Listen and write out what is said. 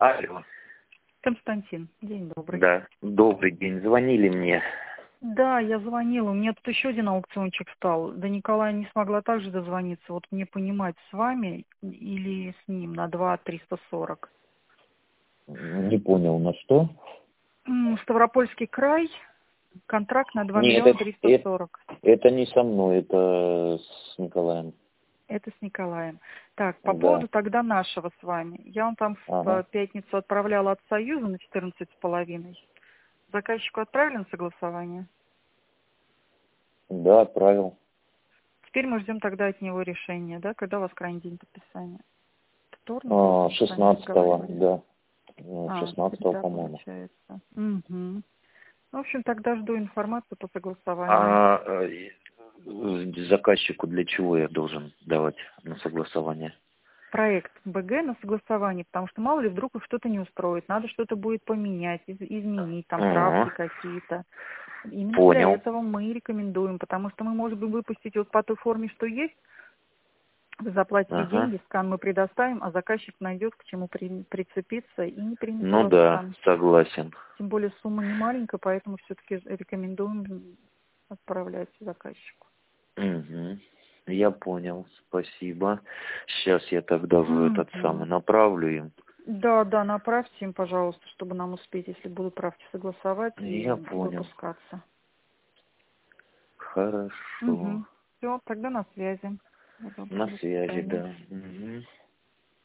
Алло. Константин, день добрый. Да, добрый день. Звонили мне. Да, я звонила. У меня тут еще один аукциончик стал. До Николая не смогла также дозвониться. Вот мне понимать, с вами или с ним на 2 340. Не понял, на что? Ставропольский край. Контракт на 2 Нет, миллиона 340. это не со мной, это с Николаем. Это с Николаем. Так, по Да. поводу тогда нашего с вами. Я вам там в Ага. пятницу отправляла от Союза на 14,5. Заказчику отправили на согласование? Да, отправил. Теперь мы ждем тогда от него решения, да? Когда у вас крайний день подписания? Вторник? 16-го, да. А, 16-го, среда по-моему. получается. Угу. В общем, тогда жду информацию по согласованию. А заказчику для чего я должен давать на согласование? Проект БГ на согласование, потому что мало ли вдруг их что-то не устроит, надо что-то будет поменять, изменить, там правки Ага. какие-то. Именно для Понял. этого мы и рекомендуем, потому что мы можем выпустить вот по той форме, что есть. Вы заплатите Ага. деньги, скан мы предоставим, а заказчик найдет, к чему прицепиться и не примет у Ну вас да, скан. согласен. Тем более сумма не маленькая, поэтому все-таки рекомендуем отправлять заказчику. Угу. Я понял, спасибо. Сейчас я тогда в этот самый Мгм. направлю им. Да, да, направьте им, пожалуйста, чтобы нам успеть, если будут правки согласовать и Я понял. выпускаться. Хорошо. Угу. Все, тогда на связи. На До связи, свидания. да. Угу.